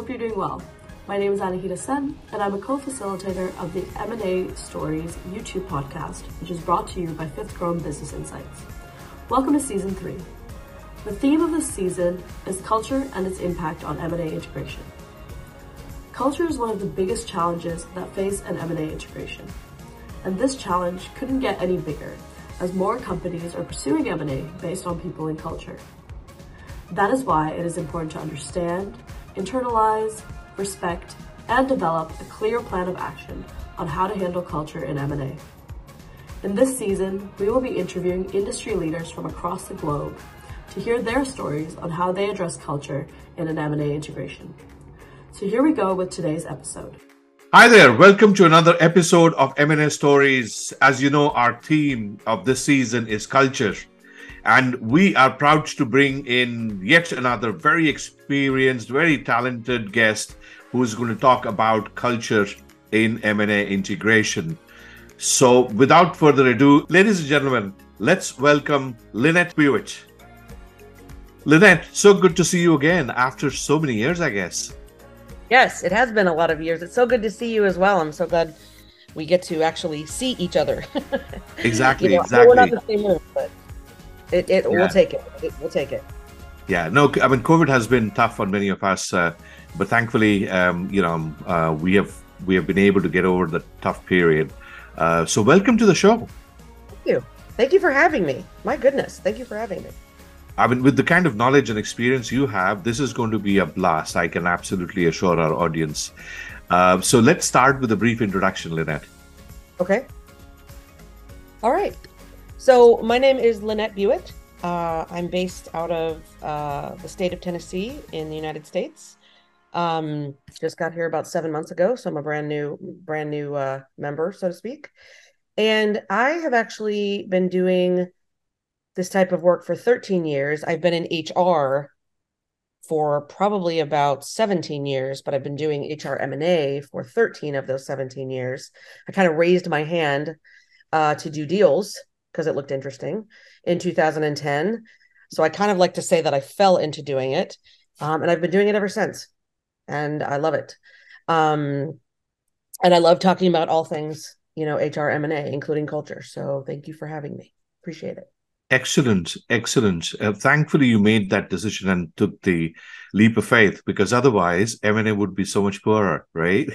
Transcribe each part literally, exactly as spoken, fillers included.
hope you're doing well. My name is Anahita Sen, and I'm a co-facilitator of the M and A Stories YouTube podcast, which is brought to you by Fifth Chrome Business Insights. Welcome to Season three. The theme of this season is culture and its impact on M and A integration. Culture is one of the biggest challenges that face an M and A integration. And this challenge couldn't get any bigger, as more companies are pursuing M and A based on people and culture. That is why it is important to understand, internalize, respect, and develop a clear plan of action on how to handle culture in M and A. In this season, we will be interviewing industry leaders from across the globe to hear their stories on how they address culture in an M and A integration. So here we go with today's episode. Hi there, welcome to another episode of M and A Stories. As you know, our theme of this season is culture. And we are proud to bring in yet another very experienced, very talented guest who is going to talk about culture in M and A integration. So without further ado, ladies and gentlemen, let's welcome Lynette Buitt. Lynette, so good to see you again after so many years, I guess. Yes, it has been a lot of years. It's so good to see you as well. I'm so glad we get to actually see each other. Exactly, you know, exactly. We're not the same room, but it, it yeah. we'll take it. it. We'll take it. Yeah, no, I mean, COVID has been tough on many of us, uh, but thankfully, um, you know, uh, we have we have been able to get over the tough period. Uh, so welcome to the show. Thank you. Thank you for having me. My goodness. Thank you for having me. I mean, with the kind of knowledge and experience you have, this is going to be a blast. I can absolutely assure our audience. Uh, so let's start with a brief introduction, Lynette. Okay. All right. So my name is Lynette Buitt. Uh, I'm based out of uh, the state of Tennessee in the United States. Um, just got here about seven months ago, so I'm a brand new, brand new uh, member, so to speak. And I have actually been doing this type of work for thirteen years. I've been in H R for probably about seventeen years, but I've been doing H R M and A for thirteen of those seventeen years. I kind of raised my hand uh, to do deals because it looked interesting in two thousand ten. So I kind of like to say that I fell into doing it. Um, and I've been doing it ever since. And I love it. Um, and I love talking about all things, you know, H R M and A, including culture. So thank you for having me. Appreciate it. Excellent, excellent. Uh, thankfully, you made that decision and took the leap of faith, because otherwise M and A would be so much poorer, right?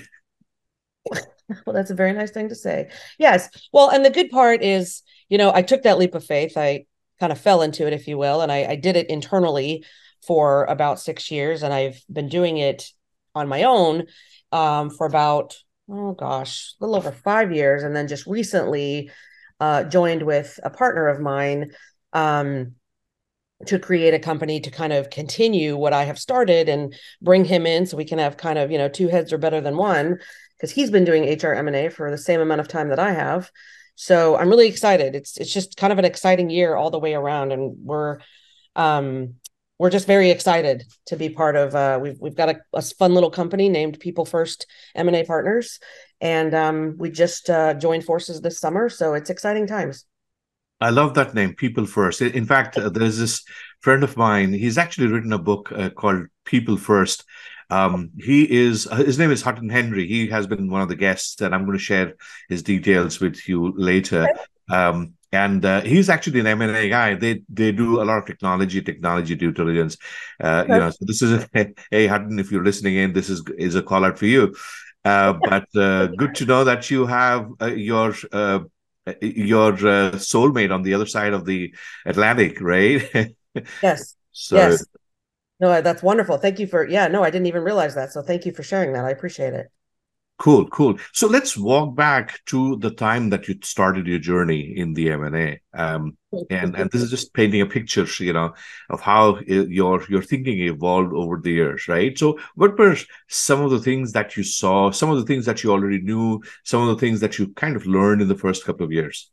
Well, that's a very nice thing to say. Yes. Well, and the good part is, you know, I took that leap of faith. I kind of fell into it, if you will, and I, I did it internally for about six years, and I've been doing it on my own um, for about, oh gosh, a little over five years, and then just recently Uh, joined with a partner of mine um, to create a company to kind of continue what I have started and bring him in so we can have kind of, you know, two heads are better than one, because he's been doing H R M and A for the same amount of time that I have. So I'm really excited. It's it's just kind of an exciting year all the way around, and we're um, we're just very excited to be part of. Uh, we've we've got a, a fun little company named People First M and A Partners. And um, we just uh, joined forces this summer, so it's exciting times. I love that name, People First. In fact, uh, there's this friend of mine. He's actually written a book uh, called People First. Um, he is his name is Hutton Henry. He has been one of the guests, and I'm going to share his details with you later. Um, and uh, he's actually an M and A guy. They they do a lot of technology, technology due diligence. Uh, okay. You know, so this is a, hey Hutton, if you're listening in, this is is a call out for you. Uh, but uh, good to know that you have uh, your uh, your uh, soulmate on the other side of the Atlantic, right? Yes. So, yes. No, that's wonderful. Thank you for, yeah, no, I didn't even realize that. So thank you for sharing that. I appreciate it. Cool, cool. So let's walk back to the time that you started your journey in the M and A. Um, and, and this is just painting a picture, you know, of how your, your thinking evolved over the years, right? So what were some of the things that you saw, some of the things that you already knew, some of the things that you kind of learned in the first couple of years?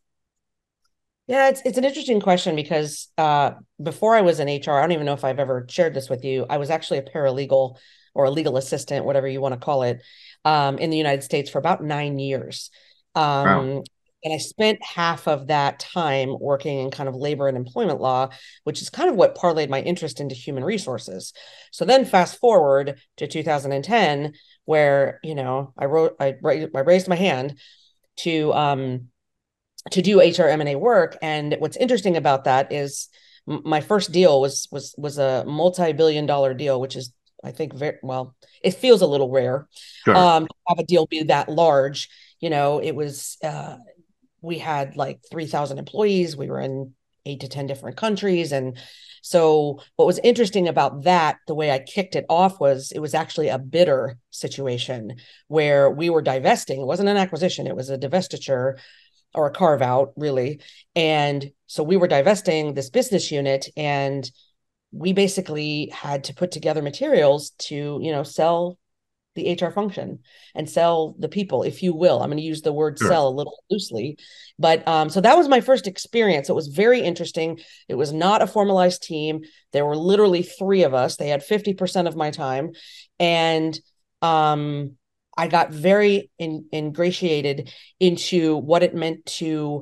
Yeah, it's it's an interesting question because uh, before I was in H R, I don't even know if I've ever shared this with you. I was actually a paralegal or a legal assistant, whatever you want to call it, um, in the United States for about nine years. Um, Wow. And I spent half of that time working in kind of labor and employment law, which is kind of what parlayed my interest into human resources. So then fast forward to two thousand ten, where, you know, I wrote, I, I raised my hand to, um, to do H R M and A work. And what's interesting about that is my first deal was, was, was a multi-billion dollar deal, which is, I think, very well, it feels a little rare, Sure. um, to have a deal be that large. You know, it was, uh, we had like three thousand employees. We were in eight to ten different countries. And so what was interesting about that, the way I kicked it off, was it was actually a bidder situation where we were divesting. It wasn't an acquisition. It was a divestiture or a carve out, really. And so we were divesting this business unit, and we basically had to put together materials to, you know, sell the H R function and sell the people, if you will. I'm going to use the word Sure. sell a little loosely, but um, so that was my first experience. It was very interesting. It was not a formalized team. There were literally three of us. They had fifty percent of my time, and um, I got very in, ingratiated into what it meant to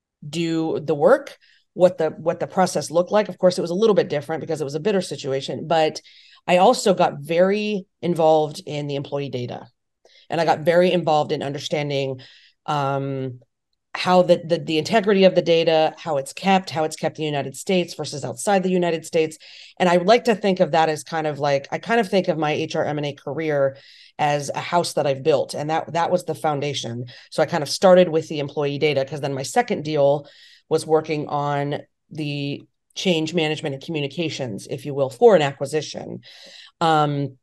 do the work, what the what the process looked like. Of course, it was a little bit different because it was a bidder situation, but I also got very involved in the employee data, and I got very involved in understanding um, how the, the the integrity of the data, how it's kept, how it's kept in the United States versus outside the United States. And I would like to think of that as kind of like, I kind of think of my H R M and A career as a house that I've built, and that that was the foundation. So I kind of started with the employee data, because then my second deal was working on the change management and communications, if you will, for an acquisition. Um,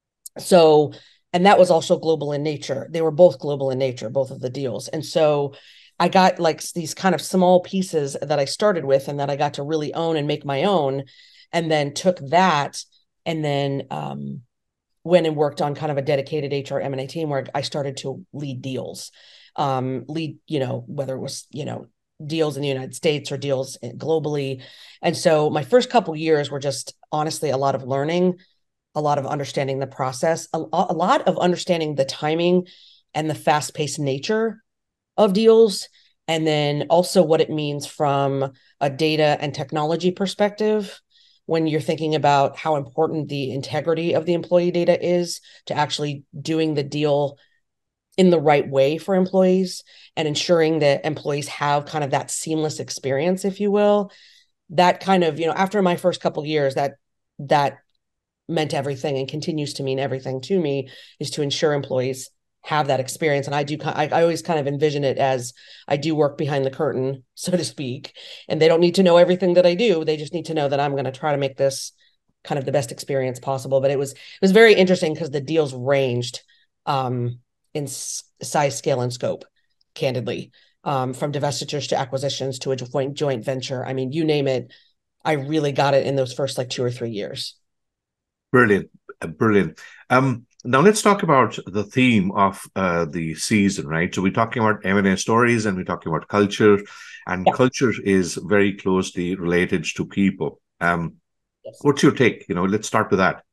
so, and that was also global in nature. They were both global in nature, both of the deals. And so I got like these kind of small pieces that I started with and that I got to really own and make my own, and then took that and then um, went and worked on kind of a dedicated H R M and A team where I started to lead deals, um, lead, you know, whether it was, you know, deals in the United States or deals globally. And so my first couple of years were just honestly a lot of learning, a lot of understanding the process, a, a lot of understanding the timing and the fast-paced nature of deals, and then also what it means from a data and technology perspective when you're thinking about how important the integrity of the employee data is to actually doing the deal in the right way for employees and ensuring that employees have kind of that seamless experience, if you will. That kind of, you know, after my first couple of years, that that meant everything and continues to mean everything to me, is to ensure employees have that experience. And I do, I, I always kind of envision it as I do work behind the curtain, so to speak, and they don't need to know everything that I do. They just need to know that I'm going to try to make this kind of the best experience possible. But it was, it was very interesting because the deals ranged um, in size, scale, and scope, candidly, um, from divestitures to acquisitions to a joint, joint venture. I mean, you name it, I really got it in those first like two or three years. Brilliant. Brilliant. Um, now let's talk about the theme of uh, the season, right? So we're talking about M and A stories and we're talking about culture, and Yeah. culture is very closely related to people. Um, Yes. What's your take? You know, let's start with that.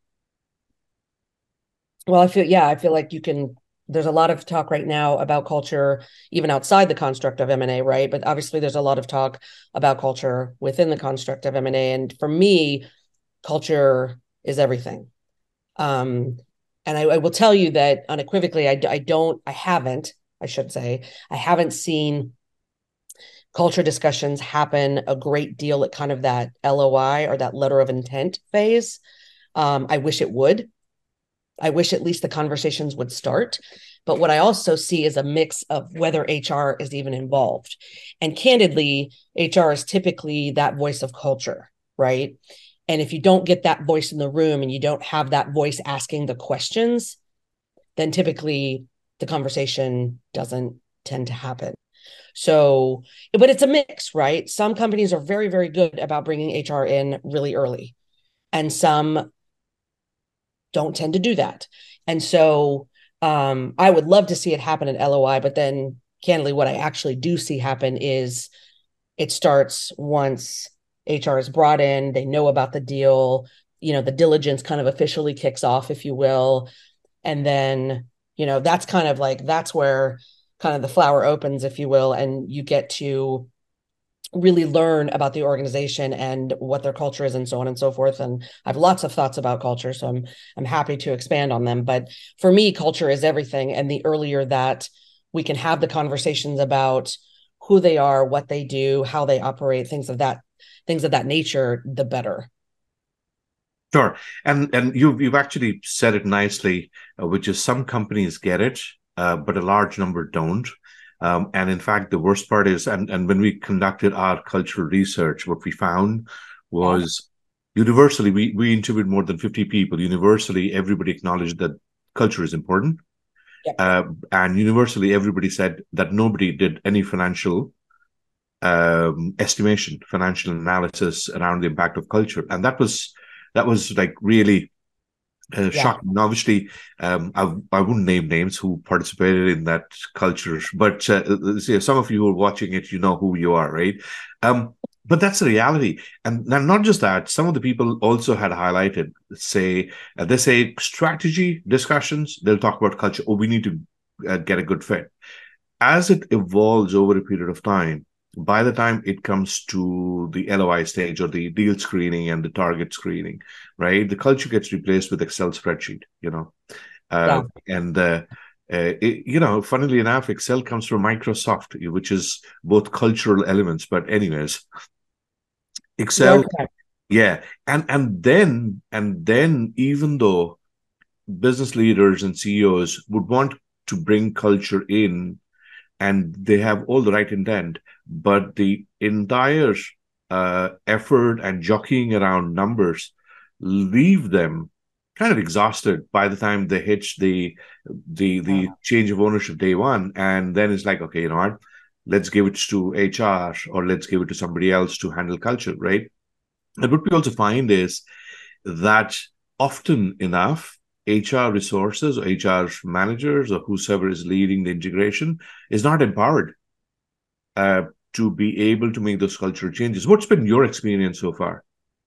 Well, I feel, yeah, I feel like you can, there's a lot of talk right now about culture, even outside the construct of M and A, right? But obviously there's a lot of talk about culture within the construct of M and A. And for me, culture is everything. Um, and I, I will tell you that unequivocally, I, I don't, I haven't, I should say, I haven't seen culture discussions happen a great deal at kind of that L O I or that letter of intent phase. Um, I wish it would. I wish at least the conversations would start. But what I also see is a mix of whether H R is even involved. And candidly, H R is typically that voice of culture, right? And if you don't get that voice in the room and you don't have that voice asking the questions, then typically the conversation doesn't tend to happen. So, but it's a mix, right? Some companies are very, very good about bringing H R in really early, and some don't tend to do that. And so um, I would love to see it happen at L O I, but then candidly, what I actually do see happen is it starts once H R is brought in, they know about the deal, you know, the diligence kind of officially kicks off, if you will. And then, you know, that's kind of like, that's where kind of the flower opens, if you will, and you get to really learn about the organization and what their culture is and so on and so forth. And I have lots of thoughts about culture, so I'm I'm happy to expand on them. But for me, culture is everything. And the earlier that we can have the conversations about who they are, what they do, how they operate, things of that things of that nature, the better. Sure. And and you've you've actually said it nicely, uh, which is some companies get it, uh, but a large number don't. Um, and in fact, the worst part is, and, and when we conducted our cultural research, what we found was yeah. universally, we, we interviewed more than fifty people. Universally, everybody acknowledged that culture is important. Yeah. Uh, and universally, everybody said that nobody did any financial um, estimation, financial analysis around the impact of culture. And that was, that was like really Uh, yeah. shocking. Obviously, um, I, I wouldn't name names who participated in that culture, but uh, see, some of you who are watching it, you know who you are, right? Um, but that's the reality. And not just that, some of the people also had highlighted, say, uh, they say strategy discussions, they'll talk about culture. Oh, we need to uh, get a good fit. As it evolves over a period of time, by the time it comes to the L O I stage or the deal screening and the target screening, right, the culture gets replaced with Excel spreadsheet, you know. Uh, yeah. And, uh, uh, it, you know, funnily enough, Excel comes from Microsoft, which is both cultural elements. But anyways, Excel, okay. yeah. And, and then, and then even though business leaders and C E Os would want to bring culture in, and they have all the right intent, but the entire uh, effort and jockeying around numbers leave them kind of exhausted by the time they hit the the the yeah. change of ownership day one. And then it's like, okay, you know what? Let's give it to H R or let's give it to somebody else to handle culture, right? And what we also find is that often enough, H R resources or H R managers or whoever is leading the integration is not empowered uh, to be able to make those cultural changes. What's been your experience so far?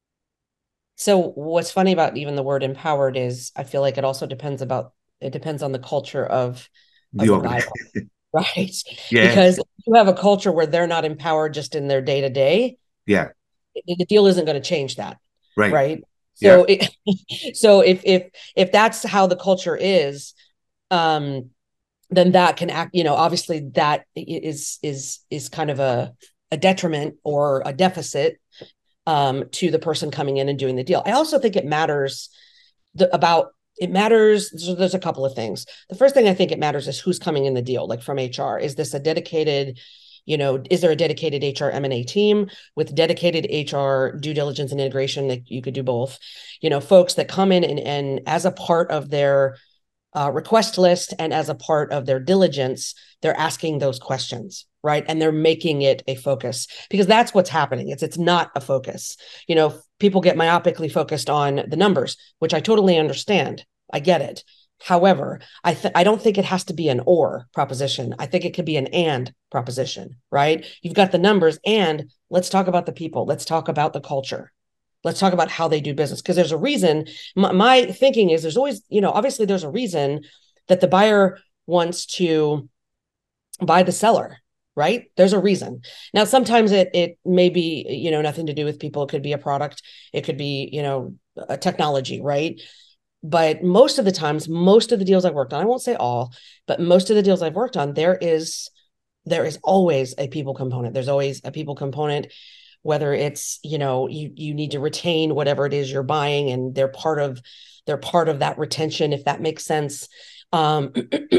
So what's funny about even the word empowered is I feel like it also depends about, it depends on the culture of, of the, the buyer, right? Yeah. Because if you have a culture where they're not empowered just in their day to day, yeah, the deal isn't going to change that, right? Right. So, yeah. it, so if if if that's how the culture is, um, then that can act. You know, obviously that is is is kind of a a detriment or a deficit um, to the person coming in and doing the deal. I also think it matters the, about it matters. So there's a couple of things. The first thing I think it matters is who's coming in the deal. Like from H R, is this a dedicated? You know, is there a dedicated H R M and A team with dedicated H R due diligence and integration that you could do both? You know, folks that come in and, and as a part of their uh, request list and as a part of their diligence, they're asking those questions, right? And they're making it a focus because that's what's happening. It's it's not a focus. You know, people get myopically focused on the numbers, which I totally understand. I get it. However, I th- I don't think it has to be an or proposition. I think it could be an and proposition, right? You've got the numbers and let's talk about the people. Let's talk about the culture. Let's talk about how they do business because there's a reason. My, my thinking is there's always, you know, obviously there's a reason that the buyer wants to buy the seller, right? There's a reason. Now, sometimes it it may be, you know, nothing to do with people. It could be a product. It could be, you know, a technology, right? But most of the times, most of the deals I've worked on, I won't say all, but most of the deals I've worked on, there is there is always a people component. There's always a people component, whether it's, you know, you you need to retain whatever it is you're buying, and they're part of they're part of that retention, if that makes sense. Um,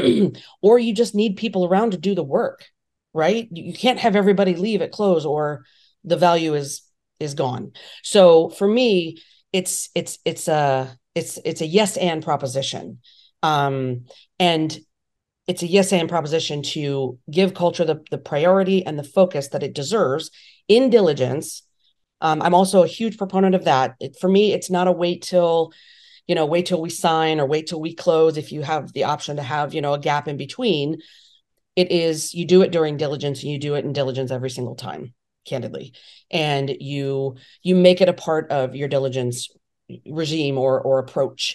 or you just need people around to do the work, right? You can't have everybody leave at close or the value is is gone. So for me, it's it's it's a It's it's a yes and proposition, um, and it's a yes and proposition to give culture the, the priority and the focus that it deserves in diligence. Um, I'm also a huge proponent of that. It, for me, it's not a wait till, you know, wait till we sign or wait till we close. If you have the option to have, you know, a gap in between, it is you do it during diligence and you do it in diligence every single time, candidly, and you you make it a part of your diligence regime or or approach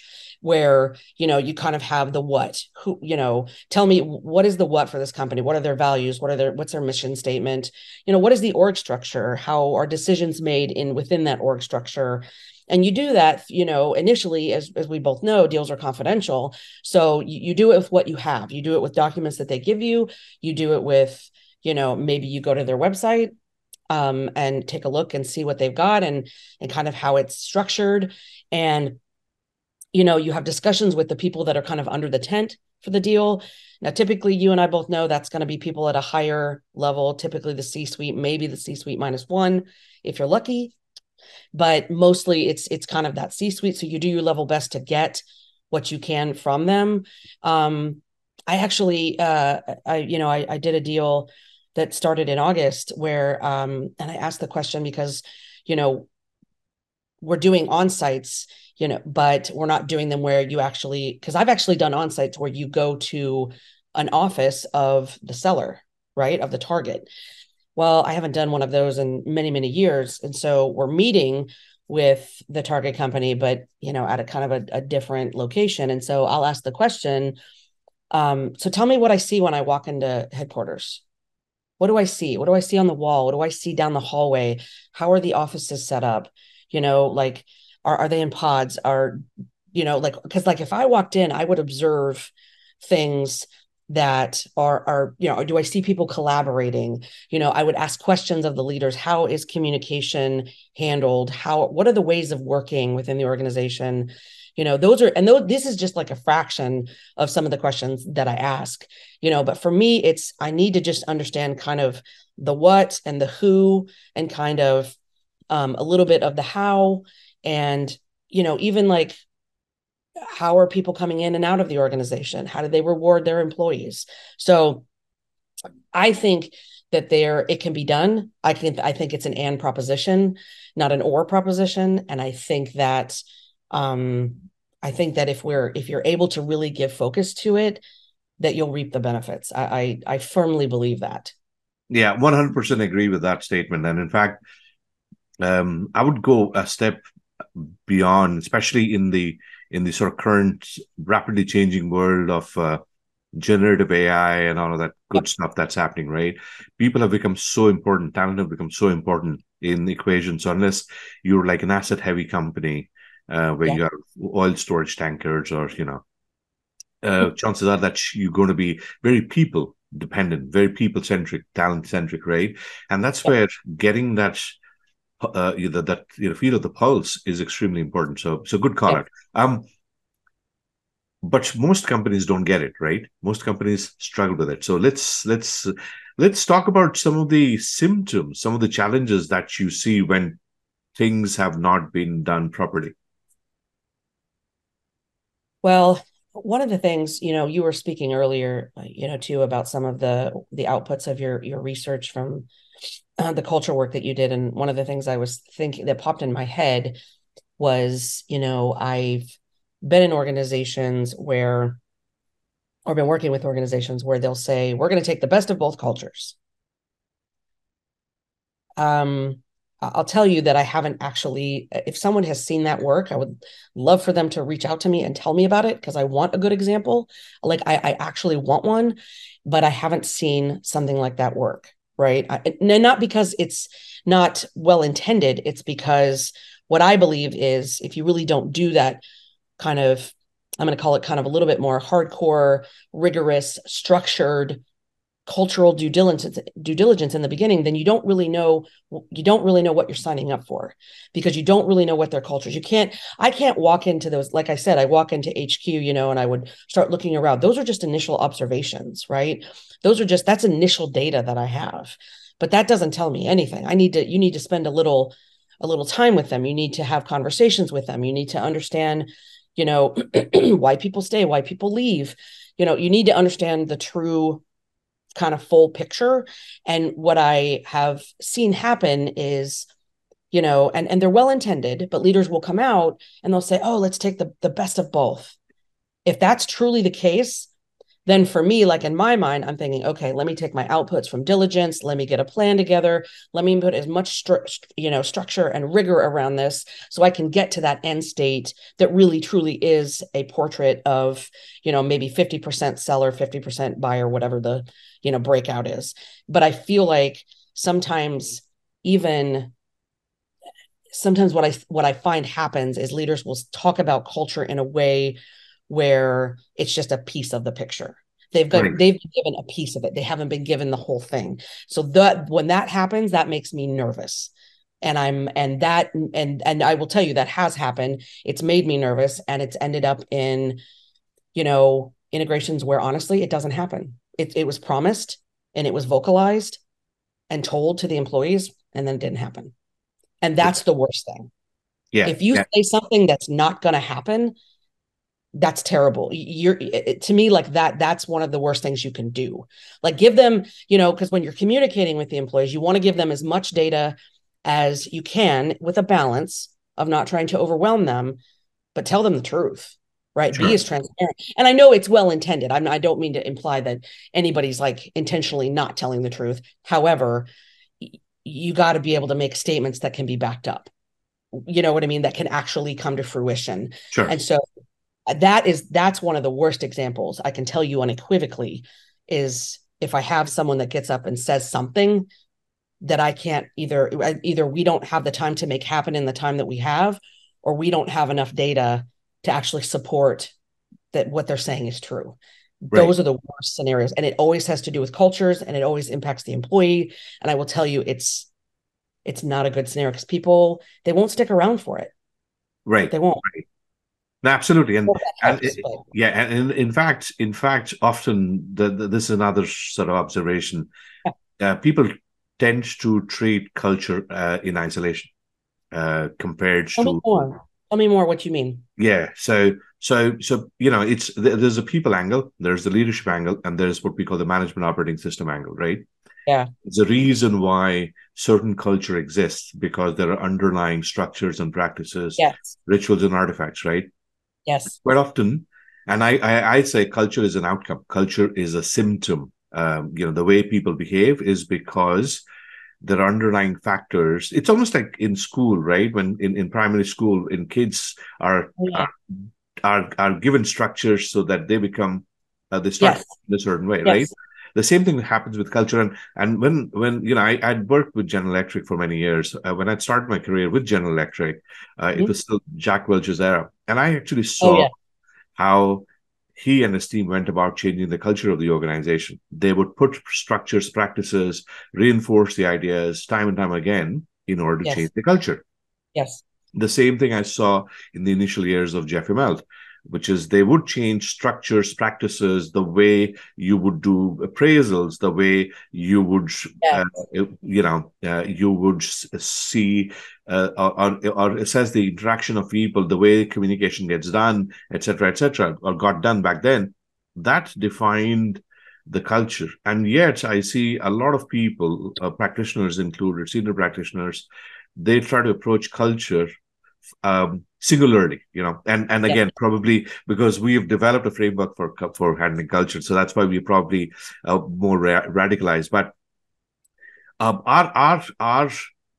where, you know, you kind of have the what, who, you know, tell me what is the what for this company? What are their values? What are their, what's their mission statement? You know, what is the org structure? How are decisions made in within that org structure? And you do that, you know, initially, as, as we both know, deals are confidential. So you, you do it with what you have. You do it with documents that they give you. You do it with, you know, maybe you go to their website um, and take a look and see what they've got and, and kind of how it's structured. And, you know, you have discussions with the people that are kind of under the tent for the deal. Now, typically, you and I both know that's going to be people at a higher level, typically the C-suite, maybe the C-suite minus one, if you're lucky. But mostly it's it's kind of that C-suite. So you do your level best to get what you can from them. Um, I actually, uh, I you know, I, I did a deal that started in August where, um, and I asked the question because, you know, we're doing on-sites, you know, but we're not doing them where you actually, because I've actually done on-sites where you go to an office of the seller, right, of the target. Well, I haven't done one of those in many, many years. And so we're meeting with the target company, but, you know, at a kind of a, a different location. And so I'll ask the question, um, so tell me what I see when I walk into headquarters. What do I see? What do I see on the wall? What do I see down the hallway? How are the offices set up? You know, like, are, are they in pods? Are, you know, like, because like if I walked in, I would observe things that are, are, you know, do I see people collaborating? You know, I would ask questions of the leaders. How is communication handled? How, what are the ways of working within the organization? You know, those are, and those, this is just like a fraction of some of the questions that I ask, you know, but for me, it's, I need to just understand kind of the what and the who and kind of um, a little bit of the how. And, you know, even like, how are people coming in and out of the organization? How do they reward their employees? So I think that there, it can be done. I can, I think it's an and proposition, not an or proposition. And I think that, um, I think that if we're, if you're able to really give focus to it, that you'll reap the benefits. I, I, I firmly believe that. Yeah, one hundred percent agree with that statement. And in fact, um, I would go a step beyond, especially in the in the sort of current rapidly changing world of uh, generative A I and all of that good yep. stuff that's happening, right? People have become so important, talent have become so important in the equation. So unless you're like an asset heavy company uh, where yeah. you have oil storage tankers or, you know, uh, chances are that you're going to be very people dependent, very people centric, talent centric, right? And that's yep. where getting that Uh, that, that you know, feel of the pulse is extremely important. So, so good call out. Yeah. Um, but most companies don't get it, right? Most companies struggle with it. So let's let's let's talk about some of the symptoms, some of the challenges that you see when things have not been done properly. Well, one of the things, you know, you were speaking earlier, you know, too, about some of the the outputs of your your research from Uh, the culture work that you did. And one of the things I was thinking that popped in my head was, you know, I've been in organizations where, or been working with organizations where they'll say, we're going to take the best of both cultures. Um, I'll tell you that I haven't actually, if someone has seen that work, I would love for them to reach out to me and tell me about it because I want a good example. Like I, I actually want one, but I haven't seen something like that work. Right. I, not because it's not well intended. It's because what I believe is if you really don't do that kind of, I'm going to call it kind of a little bit more hardcore, rigorous, structured cultural due diligence, due diligence in the beginning, then you don't really know, you don't really know what you're signing up for because you don't really know what their cultures. You can't, I can't walk into those. Like I said, I walk into H Q, you know, and I would start looking around. Those are just initial observations, right? Those are just, that's initial data that I have, but that doesn't tell me anything. I need to, you need to spend a little, a little time with them. You need to have conversations with them. You need to understand, you know, why people stay, why people leave. You know, you need to understand the true kind of full picture. And what I have seen happen is, you know, and, and they're well-intended, but leaders will come out and they'll say, oh, let's take the, the best of both. If that's truly the case, then for me, like in my mind, I'm thinking, okay, let me take my outputs from diligence. Let me get a plan together. Let me put as much, stru- you know, structure and rigor around this so I can get to that end state that really truly is a portrait of, you know, maybe fifty percent seller, fifty percent buyer, whatever the, you know, breakout is. But I feel like sometimes even sometimes what I what I find happens is leaders will talk about culture in a way where it's just a piece of the picture. They've got Right. they've been given a piece of it. They haven't been given the whole thing. So that when that happens, that makes me nervous. And I'm and that and and I will tell you that has happened. It's made me nervous, and it's ended up in, you know, integrations where honestly it doesn't happen. It it was promised and it was vocalized and told to the employees, and then it didn't happen. And that's the worst thing. Yeah. If you Yeah. say something that's not going to happen, that's terrible. You're it, to me like that. That's one of the worst things you can do. Like give them, you know, because when you're communicating with the employees, you want to give them as much data as you can with a balance of not trying to overwhelm them, but tell them the truth, right? Be Sure. as transparent. And I know it's well intended. I'm, I don't mean to imply that anybody's like intentionally not telling the truth. However, you got to be able to make statements that can be backed up. You know what I mean? That can actually come to fruition. Sure. And so that is that's one of the worst examples I can tell you unequivocally is if I have someone that gets up and says something that I can't either either we don't have the time to make happen in the time that we have, or we don't have enough data to actually support that what they're saying is true. Right. Those are the worst scenarios, and it always has to do with cultures, and it always impacts the employee. And I will tell you, it's it's not a good scenario because people they won't stick around for it. Right. They won't. Right. No, absolutely, and and helps, it, yeah, and in, in fact, in fact, often the, the, this is another sort of observation. Yeah. Uh, people tend to treat culture uh, in isolation uh, compared Tell to. me more. Tell me more what you mean. Yeah, so so so you know, it's there's a people angle, there's the leadership angle, and there's what we call the management operating system angle, right? Yeah. It's a reason why certain culture exists because there are underlying structures and practices, yes. rituals and artifacts, right? Yes. Quite often, and I, I I say culture is an outcome. Culture is a symptom. Um, you know, the way people behave is because there are underlying factors. It's almost like in school, right? When in, in primary school, in kids are, Yeah. are are are given structures so that they become uh, they start yes. in a certain way, yes. right? The same thing happens with culture, and and when when you know I I'd worked with General Electric for many years. Uh, when I started my career with General Electric, uh, mm-hmm. it was still Jack Welch's era, and I actually saw oh, yeah. how he and his team went about changing the culture of the organization. They would put structures, practices, reinforce the ideas time and time again in order to yes. change the culture. Yes. The same thing I saw in the initial years of Jeff Immelt, which is they would change structures, practices, the way you would do appraisals, the way you would, yes. uh, you know, uh, you would see uh, or, or assess the interaction of people, the way communication gets done, et cetera, et cetera, or got done back then. That defined the culture. And yet I see a lot of people, uh, practitioners included, senior practitioners, they try to approach culture Um, singularly, you know, and and again, yeah. probably because we have developed a framework for for handling culture, so that's why we're probably uh, more ra- radicalized. But um, our our our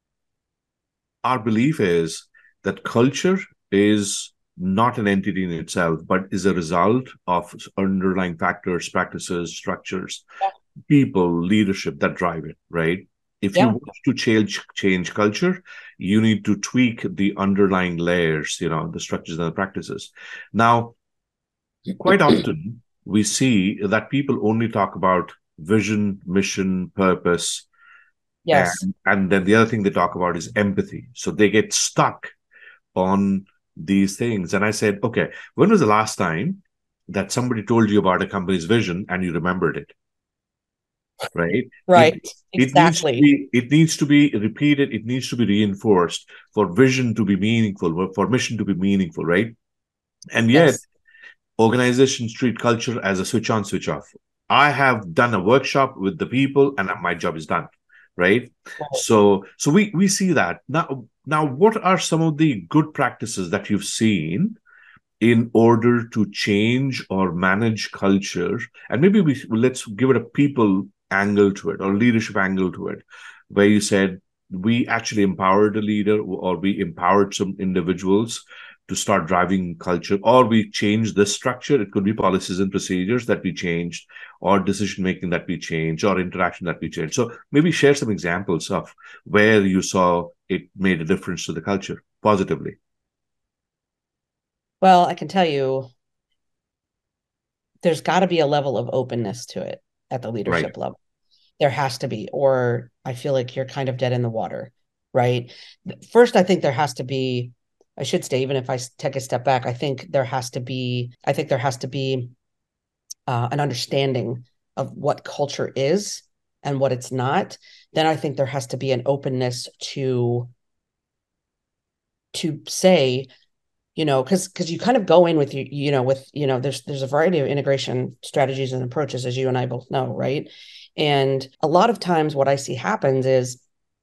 our belief is that culture is not an entity in itself, but is a result of underlying factors, practices, structures, yeah. people, leadership that drive it, right? If yeah. you want to change change culture, you need to tweak the underlying layers, you know, the structures and the practices. Now, quite often we see that people only talk about vision, mission, purpose. Yes. And, and then the other thing they talk about is empathy. So they get stuck on these things. And I said, okay, when was the last time that somebody told you about a company's vision and you remembered it? Right, right, it, exactly. It needs, to be, it needs to be repeated. It needs to be reinforced for vision to be meaningful, for mission to be meaningful, right? And yet, yes. organizations treat culture as a switch on, switch off. I have done a workshop with the people, and my job is done, right? right. So, so we we see that now. Now, what are some of the good practices that you've seen in order to change or manage culture. And maybe we let's give it a people angle to it or leadership angle to it, where you said we actually empowered a leader or we empowered some individuals to start driving culture, or we changed this structure. It could be policies and procedures that we changed, or decision making that we changed, or interaction that we changed. So maybe share some examples of where you saw it made a difference to the culture positively. Well, I can tell you there's got to be a level of openness to it at the leadership Right. level. There has to be, or I feel like you're kind of dead in the water, right? First, I think there has to be, I should say, even if I take a step back, I think there has to be, I think there has to be uh, an understanding of what culture is and what it's not. Then I think there has to be an openness to, to say, you know, because because you kind of go in with you, you know, with, you know, there's there's a variety of integration strategies and approaches, as you and I both know, right? And a lot of times what I see happens is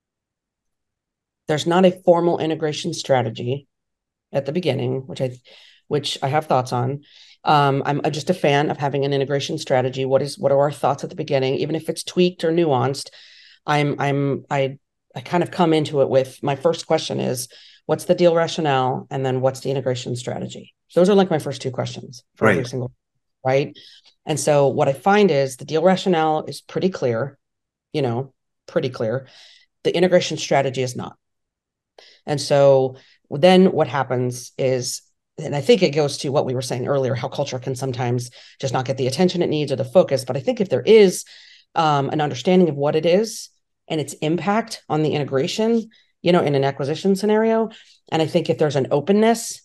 there's not a formal integration strategy at the beginning, which I which I have thoughts on. Um, I'm just a fan of having an integration strategy. What is what are our thoughts at the beginning, even if it's tweaked or nuanced? I'm I'm I I kind of come into it with my first question is, what's the deal rationale? And then what's the integration strategy? Those are like my first two questions for every Right. single, right? And so what I find is the deal rationale is pretty clear, you know, pretty clear. The integration strategy is not. And so then what happens is, and I think it goes to what we were saying earlier, how culture can sometimes just not get the attention it needs or the focus. But I think if there is um, an understanding of what it is and its impact on the integration, you know, in an acquisition scenario. And I think if there's an openness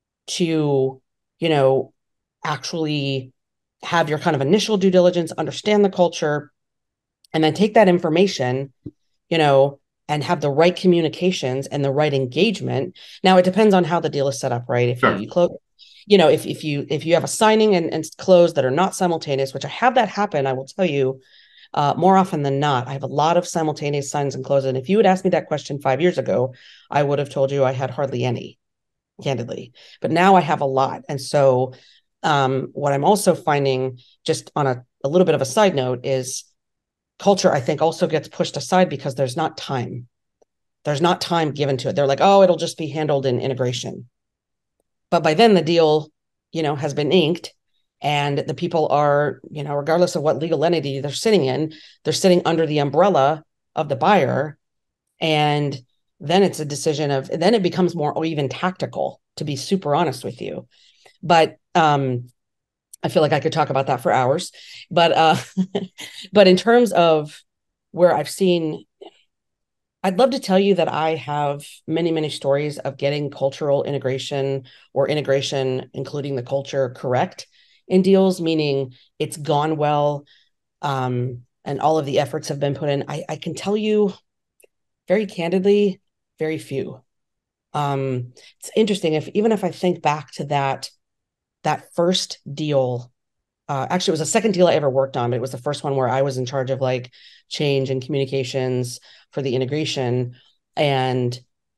to, you know, actually have your kind of initial due diligence, understand the culture, and then take that information, you know, and have the right communications and the right engagement. Now it depends on how the deal is set up, right? If you, Sure. you close, you know, if if you if you have a signing and, and close that are not simultaneous, which I have that happen, I will tell you, Uh, more often than not, I have a lot of simultaneous signs and closes. And if you had asked me that question five years ago, I would have told you I had hardly any, candidly. But now I have a lot. And so um, what I'm also finding, just on a, a little bit of a side note, is culture, I think, also gets pushed aside because there's not time. There's not time given to it. They're like, oh, it'll just be handled in integration. But by then the deal, you know, has been inked. And the people are, you know, regardless of what legal entity they're sitting in, they're sitting under the umbrella of the buyer. And then it's a decision of, then it becomes more or even tactical, to be super honest with you. But um, I feel like I could talk about that for hours. But uh, but in terms of where I've seen, I'd love to tell you that I have many, many stories of getting cultural integration or integration, including the culture, correct in deals, meaning it's gone well, um, and all of the efforts have been put in. I, I can tell you very candidly, very few. Um, it's interesting if even if I think back to that that first deal, uh, actually it was the second deal I ever worked on, but it was the first one where I was in charge of like change and communications for the integration, and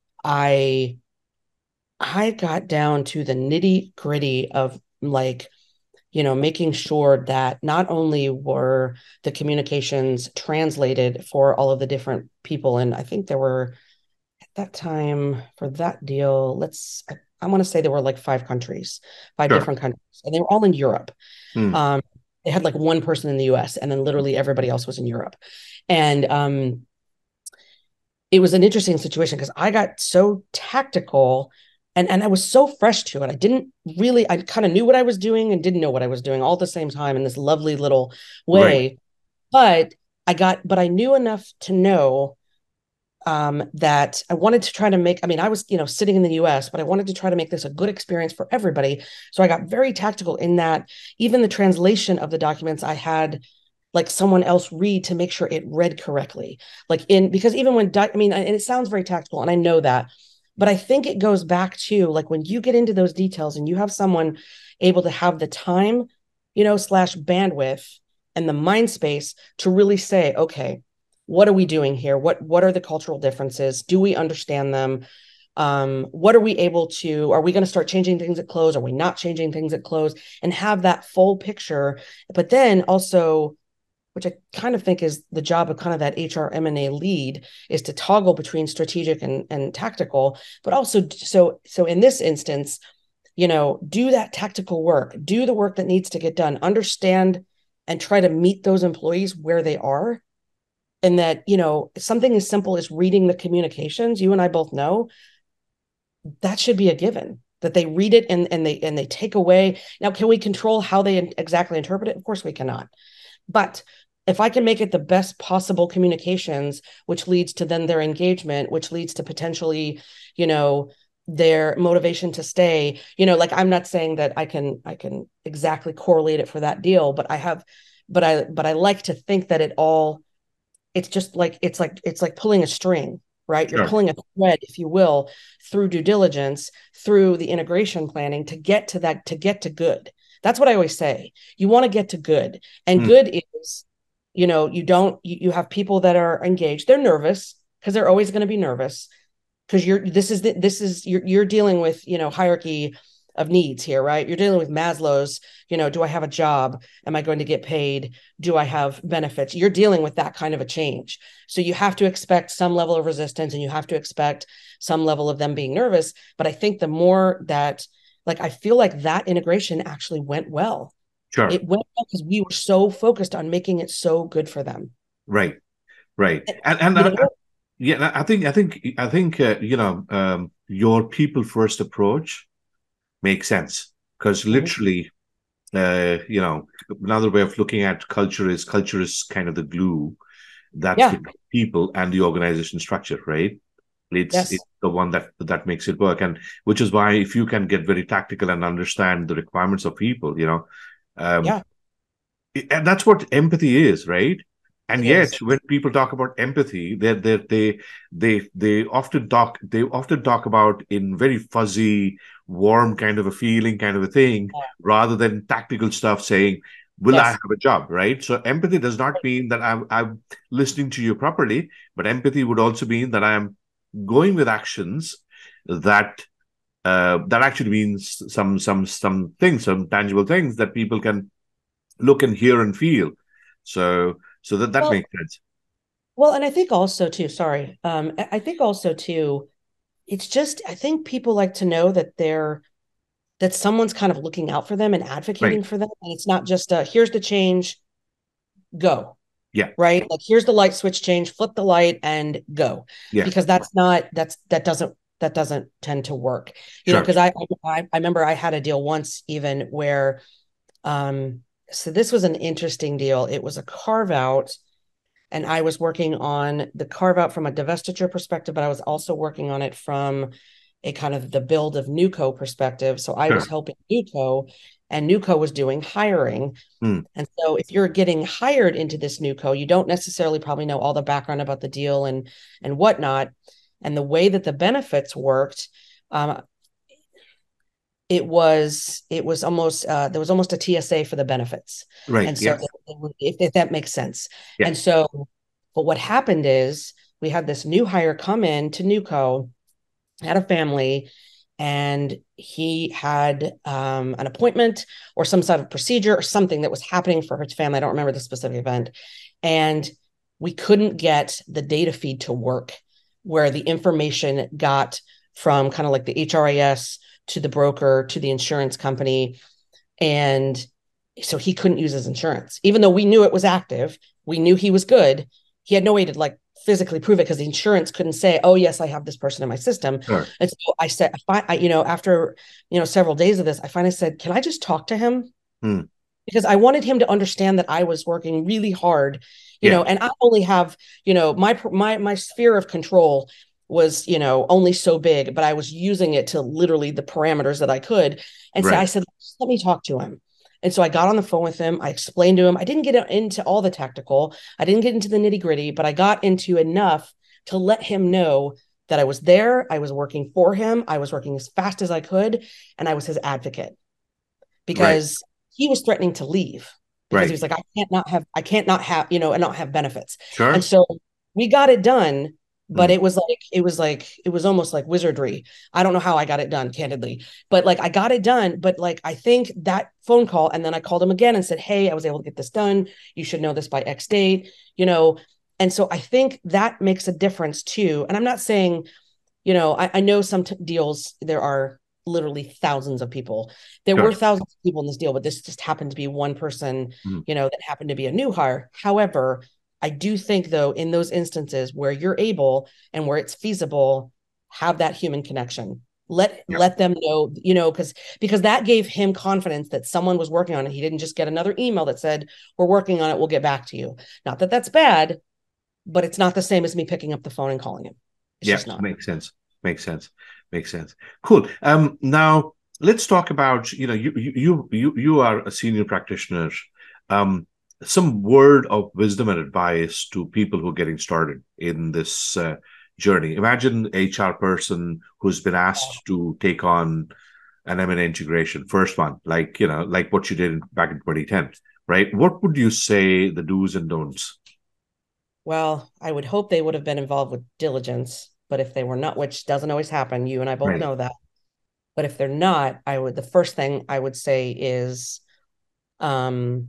I I got down to the nitty gritty of like, you know, making sure that not only were the communications translated for all of the different people, and I think there were at that time for that deal, let's, I, I want to say there were like five countries, five Sure. different countries, and they were all in Europe. Hmm. Um, they had like one person in the U S, and then literally everybody else was in Europe. And um, it was an interesting situation because I got so tactical and, and I was so fresh to it. I didn't really, I kind of knew what I was doing and didn't know what I was doing all at the same time in this lovely little way. Right. But I got, but I knew enough to know um, that I wanted to try to make, I mean, I was, you know, sitting in the U S, but I wanted to try to make this a good experience for everybody. So I got very tactical in that even the translation of the documents I had like someone else read to make sure it read correctly. Like in, because even when, I mean, and it sounds very tactical and I know that, but I think it goes back to like when you get into those details and you have someone able to have the time, you know, slash bandwidth and the mind space to really say, okay, what are we doing here? What, what are the cultural differences? Do we understand them? Um, what are we able to, are we going to start changing things at close? Are we not changing things at close? And have that full picture. But then also, which I kind of think is the job of kind of that H R M and A lead, is to toggle between strategic and, and tactical, but also, so, so in this instance, you know, do that tactical work, do the work that needs to get done, understand and try to meet those employees where they are. And that, you know, something as simple as reading the communications, you and I both know, that should be a given, that they read it and, and they and they take away. Now, can we control how they exactly interpret it? Of course we cannot. But if I can make it the best possible communications, which leads to then their engagement, which leads to potentially, you know, their motivation to stay, you know, like I'm not saying that I can I can exactly correlate it for that deal, but I have, but I but I like to think that it all, it's just like it's like it's like pulling a string, right? You're Sure. pulling a thread, if you will, through due diligence, through the integration planning to get to that, to get to good. That's what I always say. You want to get to good, and Mm. good is, you know, you don't, you, you have people that are engaged. They're nervous because they're always going to be nervous because you're, this is, the, this is, you're, you're dealing with, you know, hierarchy of needs here, right? You're dealing with Maslow's, you know, do I have a job? Am I going to get paid? Do I have benefits? You're dealing with that kind of a change. So you have to expect some level of resistance and you have to expect some level of them being nervous. But I think the more that, like, I feel like that integration actually went well. Sure. It went well because we were so focused on making it so good for them. Right. Right. And, and You I, know? yeah, I think, I think, I think, uh, you know, um, your people first approach makes sense because literally, uh, you know, another way of looking at culture is culture is kind of the glue that's Yeah. between people and the organization structure, right? It's, Yes. it's the one that that makes it work, and which is why if you can get very tactical and understand the requirements of people, you know, um, Yeah. and that's what empathy is, right? And It yet, is. when people talk about empathy, they they they they they often talk they often talk about in very fuzzy, warm kind of a feeling, kind of a thing, rather than tactical stuff. Saying, "Will I Yes. have a job?" Right. So empathy does not mean that I'm I'm listening to you properly, but empathy would also mean that I am going with actions that uh, that actually means some some some things, some tangible things that people can look and hear and feel. So so that that Well, makes sense. well, and I think also too, sorry. Um, I I think also too, it's just, I think people like to know that they're, that someone's kind of looking out for them and advocating Right. for them. And it's not just a, here's the change, go. Yeah. Right. Like here's the light switch change, flip the light and go. Yeah. Because that's not, that's, that doesn't, that doesn't tend to work. You know, Sure. because I, I, I remember I had a deal once even where, um, so this was an interesting deal. It was a carve out. And I was working on the carve out from a divestiture perspective, but I was also working on it from a kind of the build of NewCo perspective. So I was Sure. helping NewCo, and NewCo was doing hiring. Mm. And so if you're getting hired into this NewCo, you don't necessarily probably know all the background about the deal and and whatnot. And the way that the benefits worked, um, it was it was almost uh, there was almost a T S A for the benefits. Right. And so Yeah. if, if that makes sense. Yeah. And so, but what happened is we had this new hire come in to NewCo, had a family, and he had um, an appointment or some sort of procedure or something that was happening for his family. I don't remember the specific event. And we couldn't get the data feed to work where the information got from kind of like the H R I S to the broker to the insurance company. And so he couldn't use his insurance, even though we knew it was active. We knew he was good. He had no way to like physically prove it because the insurance couldn't say, oh, yes, I have this person in my system. Sure. And so I said, I, I, you know, after, you know, several days of this, I finally said, can I just talk to him? Mm. Because I wanted him to understand that I was working really hard, you Yeah. know, and I only have, you know, my, my, my sphere of control was, you know, only so big, but I was using it to literally the parameters that I could. And so Right. I said, let me talk to him. And so I got on the phone with him. I explained to him. I didn't get into all the tactical. I didn't get into the nitty gritty, but I got into enough to let him know that I was there. I was working for him. I was working as fast as I could. And I was his advocate because right. he was threatening to leave because right. he was like, I can't not have, I can't not have, you know, and not have benefits. Sure. And so we got it done. but Mm. it was like it was like it was almost like wizardry. I don't know how I got it done, candidly, but like I got it done. But like I think that phone call, and then I called him again and said, "Hey, I was able to get this done. You should know this by X date." You know, and so I think that makes a difference too. And I'm not saying, you know, I, I know some t- deals there are literally thousands of people. There Sure. were thousands of people in this deal, but this just happened to be one person, Mm. you know, that happened to be a new hire. However, I do think though, in those instances where you're able and where it's feasible, have that human connection. Let Yeah. let them know, you know, because because that gave him confidence that someone was working on it. He didn't just get another email that said, "We're working on it. We'll get back to you." Not that that's bad, but it's not the same as me picking up the phone and calling him. It's Yeah, just not. makes sense. Makes sense. Makes sense. Cool. Um, now let's talk about, you know, you you you you are a senior practitioner. Um, some word of wisdom and advice to people who are getting started in this uh, journey. Imagine a H R person who's been asked to take on an M and A integration, first one, like, you know, like what you did back in twenty ten, right? What would you say the do's and don'ts? Well, I would hope they would have been involved with diligence, but if they were not, which doesn't always happen, you and I both Right. know that. But if they're not, I would, the first thing I would say is, um,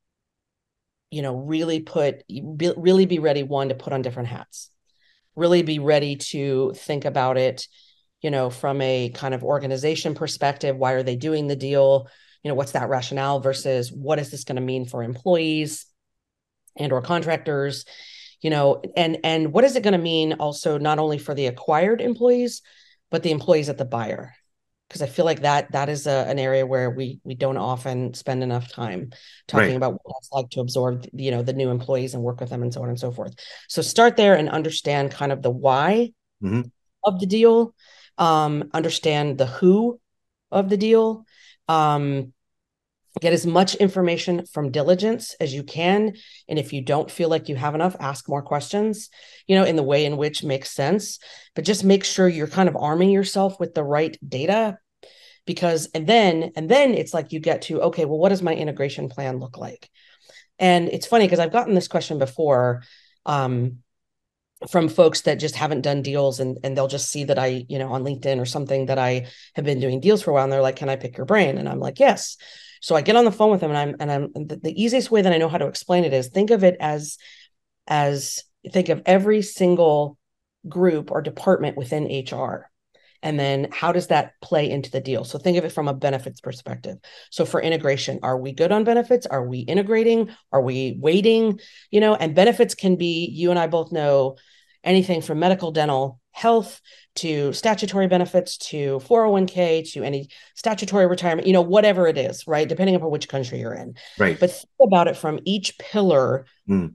you know, really put, be, really be ready, one, to put on different hats, really be ready to think about it, you know, from a kind of organization perspective. Why are they doing the deal? You know, what's that rationale versus what is this going to mean for employees and or contractors? You know, and and what is it going to mean also not only for the acquired employees, but the employees at the buyer? Because I feel like that that is a, an area where we we don't often spend enough time talking Right. about what it's like to absorb, you know, the new employees and work with them and so on and so forth. So start there and understand kind of the why Mm-hmm. of the deal, um, understand the who of the deal, um, get as much information from diligence as you can. And if you don't feel like you have enough, ask more questions, you know, in the way in which makes sense. But just make sure you're kind of arming yourself with the right data, because and then and then it's like you get to, okay, well, what does my integration plan look like? And it's funny because I've gotten this question before, um, from folks that just haven't done deals, and and they'll just see that I, you know, on LinkedIn or something, that I have been doing deals for a while, and they're like, "Can I pick your brain?" And I'm like, "Yes." So I get on the phone with them, and I'm and I'm and the, the easiest way that I know how to explain it is, think of it as as think of every single group or department within H R. And then how does that play into the deal? So think of it from a benefits perspective. So for integration, are we good on benefits? Are we integrating? Are we waiting? You know, and benefits can be, you and I both know, anything from medical, dental, health to statutory benefits to four oh one k to any statutory retirement, you know, whatever it is, right? Depending upon which country you're in. Right. But think about it from each pillar Mm.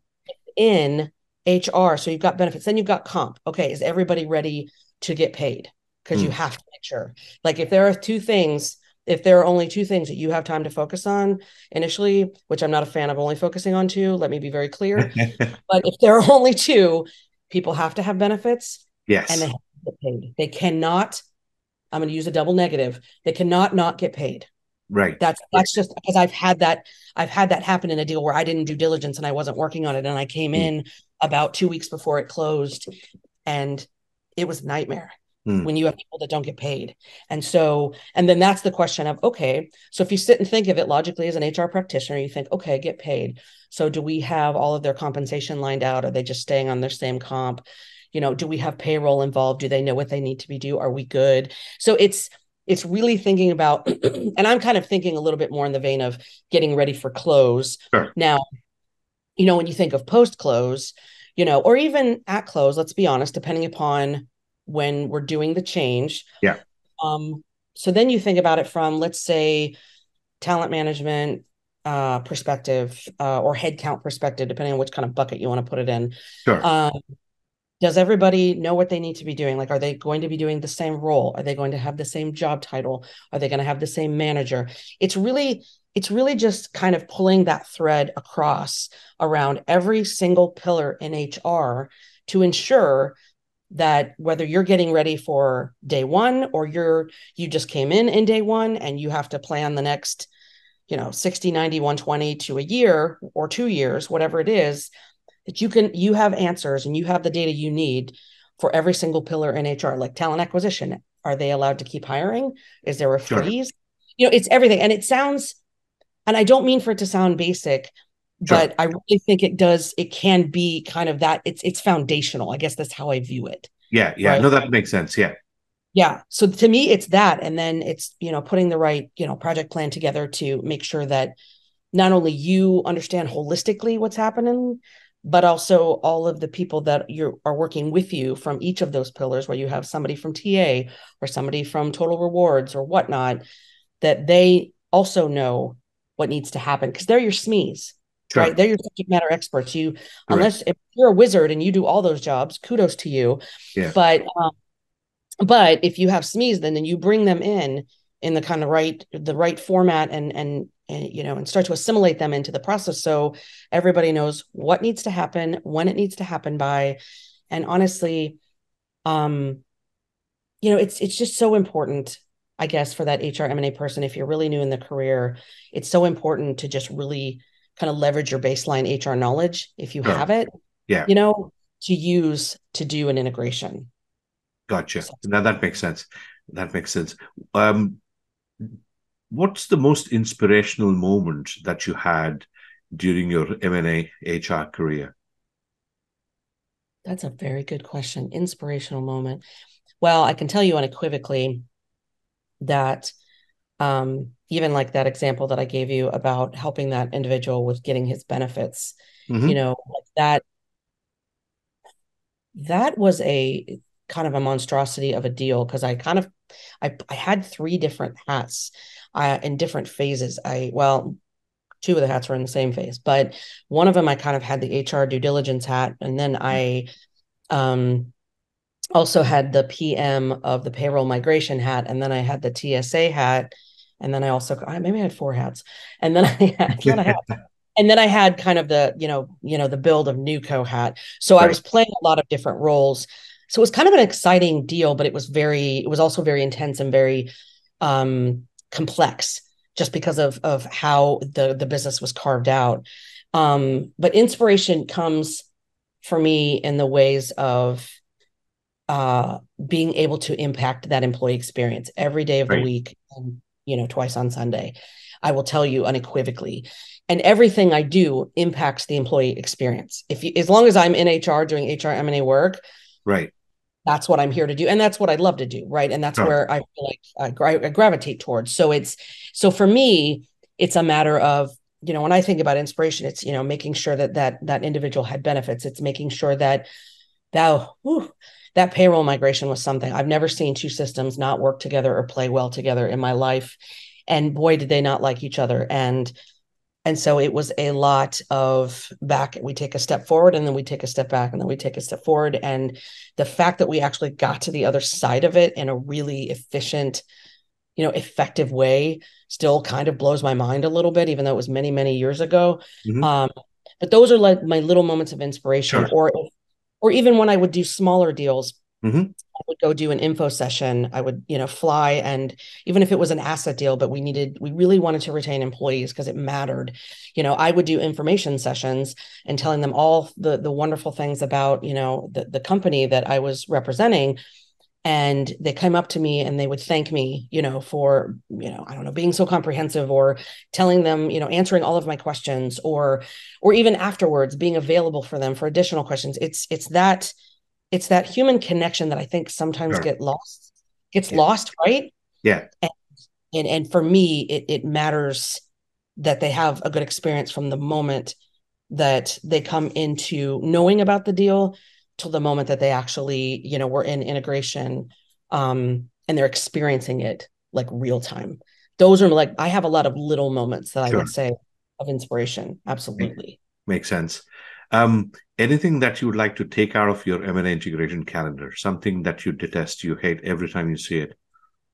in H R. So you've got benefits, then you've got comp. Okay, is everybody ready to get paid? Because you Mm. have to make sure. Like if there are two things, if there are only two things that you have time to focus on initially, which I'm not a fan of only focusing on two, let me be very clear. But if there are only two, people have to have benefits and they Yes. have to get paid. They cannot, I'm going to use a double negative, they cannot not get paid. Right. That's Right. that's just because I've had that I've had that happen in a deal where I didn't do diligence and I wasn't working on it, and I came Mm. in about two weeks before it closed, and it was a nightmare Mm. when you have people that don't get paid. And so, and then that's the question of, okay, so if you sit and think of it logically as an H R practitioner, you think, okay, get paid. So do we have all of their compensation lined out? Are they just staying on their same comp? You know, do we have payroll involved? Do they know what they need to be do? Are we good? So it's it's really thinking about, and I'm kind of thinking a little bit more in the vein of getting ready for close. Sure. Now, you know, when you think of post close, you know, or even at close, let's be honest, depending upon when we're doing the change. Yeah. Um, so then you think about it from, let's say, talent management uh, perspective, uh, or headcount perspective, depending on which kind of bucket you want to put it in. Sure. Um, does everybody know what they need to be doing? Like, are they going to be doing the same role? Are they going to have the same job title? Are they going to have the same manager? It's really, it's really just kind of pulling that thread across around every single pillar in H R to ensure that whether you're getting ready for day one or you're, you just came in in day one and you have to plan the next, you know, sixty, ninety, one twenty to a year or two years, whatever it is, that you can, you have answers and you have the data you need for every single pillar in H R, like talent acquisition. Are they allowed to keep hiring? Is there a Sure. freeze? You know, it's everything. And it sounds, and I don't mean for it to sound basic, Sure. but I really think it does, it can be kind of that, it's it's foundational. I guess that's how I view it. Yeah, yeah. Right? No, that makes sense. Yeah. Yeah. So to me, it's that. And then it's, you know, putting the right, you know, project plan together to make sure that not only you understand holistically what's happening, but also all of the people that you are working with you from each of those pillars, where you have somebody from T A or somebody from Total Rewards or whatnot, that they also know what needs to happen, because they're your S M Es, Sure. right? They're your subject matter experts. You, Correct. unless if you're a wizard and you do all those jobs, kudos to you. Yeah. But um, but if you have S M Es, then then you bring them in in the kind of right the right format and and and you know and start to assimilate them into the process, so everybody knows what needs to happen, when it needs to happen by. And honestly, um, you know, it's it's just so important, I guess, for that H R M and A person. If you're really new in the career, it's so important to just really kind of leverage your baseline H R knowledge, if you Sure. have it, Yeah. you know, to use to do an integration. Gotcha. So, Now that makes sense. That makes sense. Um, what's the most inspirational moment that you had during your M and A H R career? that's a very good question. Inspirational moment. Well, I can tell you unequivocally that um, even like that example that I gave you about helping that individual with getting his benefits, Mm-hmm. you know, like that, that was a kind of a monstrosity of a deal, because I kind of, I, I had three different hats uh, in different phases. I, well, two of the hats were in the same phase, but one of them I kind of had the H R due diligence hat. And then I um, also had the P M of the payroll migration hat. And then I had the T S A hat. And then I also, maybe I had four hats. And then I had a lot of hats. And then I had kind of the, you know, you know, the build of NewCo hat. So I Right. was playing a lot of different roles. So it was kind of an exciting deal, but it was very, it was also very intense and very um, complex, just because of of how the the business was carved out. Um, but inspiration comes for me in the ways of uh, being able to impact that employee experience every day of the Right. week, and you know, twice on Sunday. I will tell you unequivocally. And everything I do impacts the employee experience. If you, as long as I'm in H R doing H R M and A work, Right. that's what I'm here to do. And that's what I love to do. Right. And that's Sure. where I feel like I, gra- I gravitate towards. So it's, so for me, it's a matter of, you know, when I think about inspiration, it's, you know, making sure that that, that individual had benefits. It's making sure that that, whew, that payroll migration was something. I've never seen two systems not work together or play well together in my life. And boy, did they not like each other. And And so it was a lot of back, we take a step forward and then we take a step back and then we take a step forward. And the fact that we actually got to the other side of it in a really efficient, you know, effective way still kind of blows my mind a little bit, even though it was many, many years ago. Mm-hmm. Um, but those are like my little moments of inspiration. Sure. Or, or even when I would do smaller deals, Mm-hmm. I would go do an info session. I would, you know, fly, and even if it was an asset deal, but we needed, we really wanted to retain employees because it mattered. You know, I would do information sessions and telling them all the the wonderful things about, you know, the the company that I was representing. And they came up to me and they would thank me, you know, for, you know, I don't know, being so comprehensive, or telling them, you know, answering all of my questions, or, or even afterwards being available for them for additional questions. It's, it's that, it's that human connection that I think sometimes Sure. get lost, gets Yeah. lost, right? Yeah. And, and and for me, it it matters that they have a good experience from the moment that they come into knowing about the deal till the moment that they actually, you know, we're in integration, um, and they're experiencing it like real time. Those are like, I have a lot of little moments that I Sure. would say of inspiration. Absolutely. Makes sense. Um, anything that you would like to take out of your M and A integration calendar? Something that you detest, you hate every time you see it?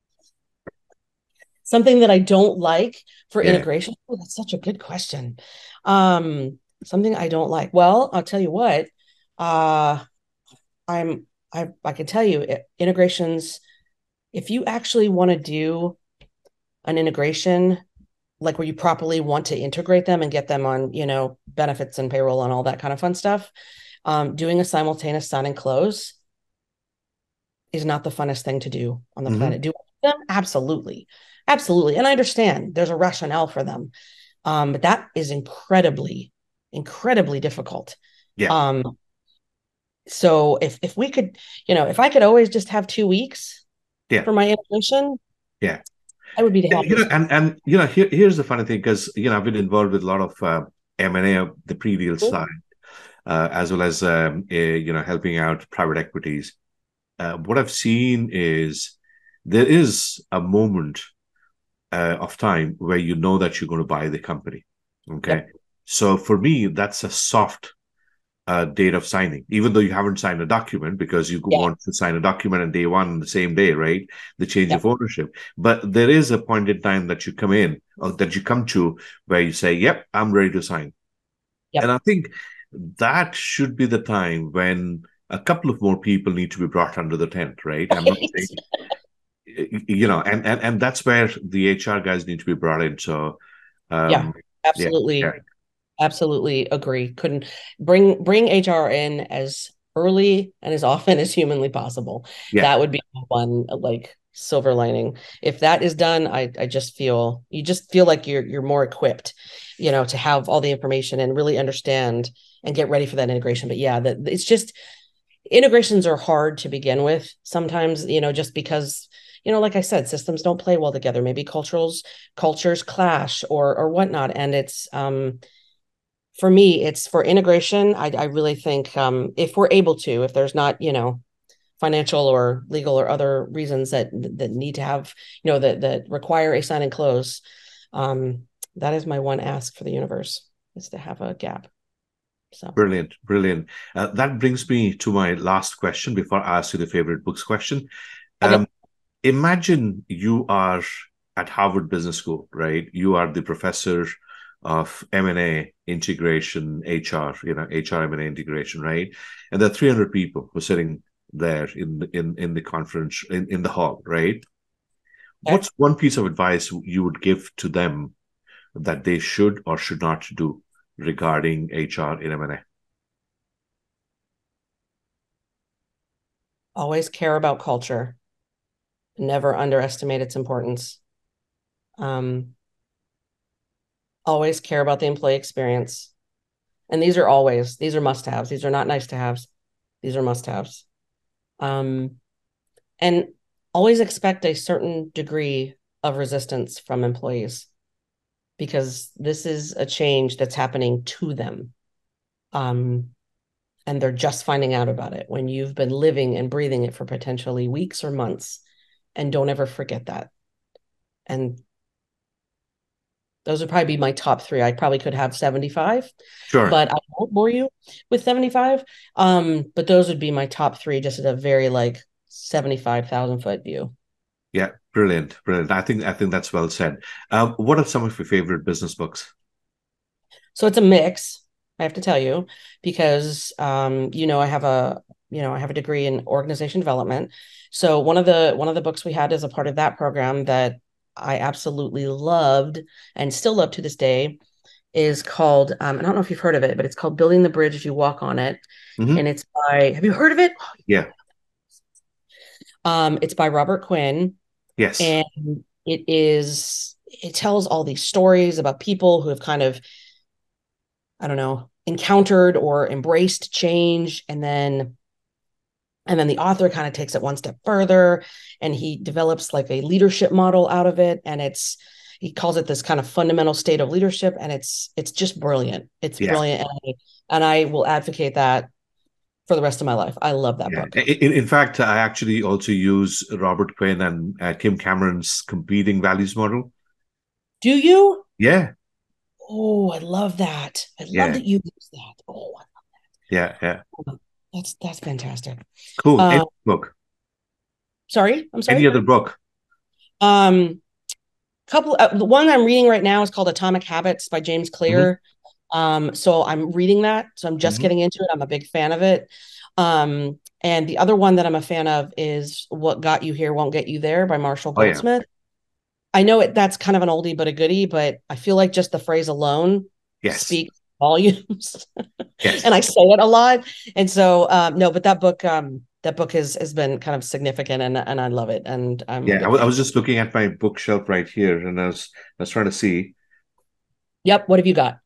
Something that I don't like for Yeah. integration. Oh, that's such a good question. Um, something I don't like. Well, I'll tell you what. Uh, I'm I I can tell you it, integrations. If you actually want to do an integration, like where you properly want to integrate them and get them on, you know, benefits and payroll and all that kind of fun stuff, um, doing a simultaneous sign and close is not the funnest thing to do on the Mm-hmm. planet. Do them? Absolutely. Absolutely. And I understand there's a rationale for them. Um, but that is incredibly, incredibly difficult. Yeah. Um, so if if we could, you know, if I could always just have two weeks Yeah. for my integration, Yeah. I would be the Yeah, you know, happiest. and and you know, here, here's the funny thing, because you know, I've been involved with a lot of uh, M and A of the pre-deal side, uh, as well as um, a, you know, helping out private equities. Uh, what I've seen is there is a moment uh, of time where you know that you're going to buy the company. Okay, Yep. so for me, that's a soft uh, date of signing, even though you haven't signed a document, because you Yeah. want to sign a document on day one on the same day, right? The change Yep. of ownership. But there is a point in time that you come in, or that you come to, where you say, yep, I'm ready to sign. Yep. And I think that should be the time when a couple of more people need to be brought under the tent, right? I'm not saying, you know, and, and, and that's where the H R guys need to be brought in. So, um, Yeah, absolutely. Yeah, yeah. Absolutely agree. Couldn't bring bring H R in as early and as often as humanly possible. Yeah. That would be one like silver lining. If that is done, I I just feel you just feel like you're you're more equipped, you know, to have all the information and really understand and get ready for that integration. But yeah, that it's just integrations are hard to begin with sometimes, you know, just because, you know, like I said, systems don't play well together. Maybe cultures cultures clash or or whatnot. And it's um for me, it's for integration. I, I really think um, if we're able to, if there's not, you know, financial or legal or other reasons that that need to have, you know, that that require a sign and close, um, that is my one ask for the universe, is to have a gap. So Brilliant, brilliant. Uh, that brings me to my last question before I ask you the favorite books question. okay. Um, imagine you are at Harvard Business School, right? You are the professor of M and A integration, H R, you know, H R M and A integration, right? And there are three hundred people who are sitting there in the, in in the conference in, in the hall, right? Okay. What's one piece of advice you would give to them that they should or should not do regarding H R in M and A? Always care about culture. Never underestimate its importance. Um, always care about the employee experience. And these are always, these are must-haves. These are not nice to haves. These are must-haves. Um, and always expect a certain degree of resistance from employees, because this is a change that's happening to them. Um, and they're just finding out about it when you've been living and breathing it for potentially weeks or months. And don't ever forget that. And those would probably be my top three. I probably could have seventy-five, Sure. but I won't bore you with seventy-five. Um, but those would be my top three, just at a very like seventy-five thousand foot view. Yeah, brilliant, brilliant. I think I think that's well said. Um, what are some of your favorite business books? So it's a mix, I have to tell you, because um, you know, I have a you know, I have a degree in organization development. So one of the one of the books we had as a part of that program that I absolutely loved and still love to this day is called um, I don't know if you've heard of it, but it's called Building the Bridge as You Walk on It. Mm-hmm. And it's by, have you heard of it? Yeah. Um, it's by Robert Quinn. Yes. And it is, it tells all these stories about people who have kind of, I don't know, encountered or embraced change. And then, and then the author kind of takes it one step further and he develops like a leadership model out of it. And it's, he calls it this kind of fundamental state of leadership. And it's, it's just brilliant. It's Yeah. brilliant. And I, and I will advocate that for the rest of my life. I love that Yeah. book. In, in fact, I actually also use Robert Quinn and uh, Kim Cameron's competing values model. Do you? Yeah. Oh, I love that. I love Yeah. that you use that. Oh, I love that. Yeah. Yeah. That's that's fantastic. Cool. Uh, Any book? sorry, I'm sorry. Any other book? Um, couple. Uh, the one I'm reading right now is called Atomic Habits by James Clear. Mm-hmm. Um, so I'm reading that. So I'm just mm-hmm. getting into it. I'm a big fan of it. Um, and the other one that I'm a fan of is What Got You Here Won't Get You There by Marshall Goldsmith. Oh, yeah. I know it. That's kind of an oldie but a goodie, but I feel like just the phrase alone yes. speaks volumes. Yes. And I say it a lot. And so, um, no, but that book, um, that book has has been kind of significant, and and I love it. And I'm yeah, I, w- I was just looking at my bookshelf right here, and I was I was trying to see. Yep. What have you got?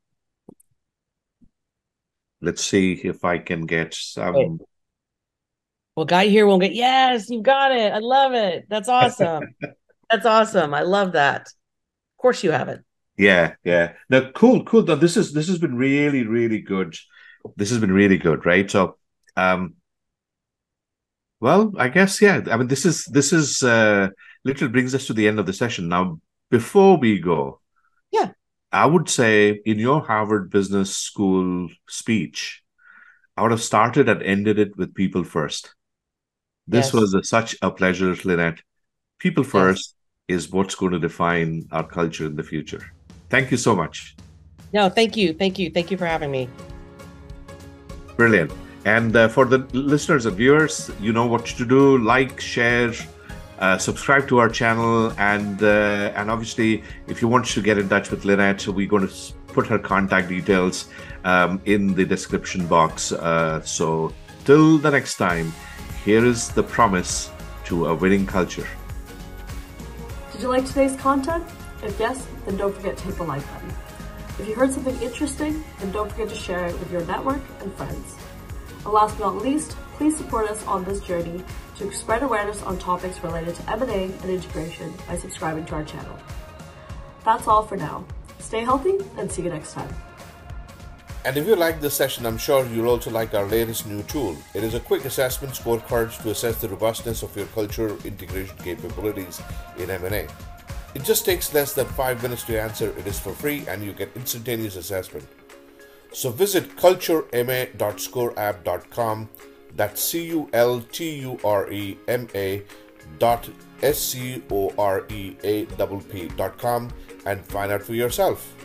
Let's see if I can get some. Wait. Well, guy here won't get. Yes, you got it. I love it. That's awesome. That's awesome. I love that. Of course, you have it. Yeah, yeah. No, cool, cool. No, this is this has been really, really good. This has been really good, right? So, um, well, I guess yeah. I mean, this is this is uh, literally brings us to the end of the session. Now, before we go, yeah, I would say in your Harvard Business School speech, I would have started and ended it with people first. This yes. was a, such a pleasure, Lynette. People first yes. is what's going to define our culture in the future. Thank you so much. No, thank you. Thank you. Thank you for having me. Brilliant. And uh, for the listeners and viewers, you know what to do. Like, share, uh, subscribe to our channel. And uh, and obviously, if you want to get in touch with Lynette, we're going to put her contact details um, in the description box. Uh, so till the next time, here is the promise to a winning culture. Did you like today's content? If yes, then don't forget to hit the like button. If you heard something interesting, then don't forget to share it with your network and friends. And last but not least, please support us on this journey to spread awareness on topics related to M and A and integration by subscribing to our channel. That's all for now. Stay healthy and see you next time. And if you like this session, I'm sure you'll also like our latest new tool. It is a quick assessment scorecard to assess the robustness of your culture integration capabilities in M and A. It just takes less than five minutes to answer. It is for free and you get instantaneous assessment. So visit culture m a dot score app dot com. That's C U L T U R E M A dot S C O R E A P P dot com and find out for yourself.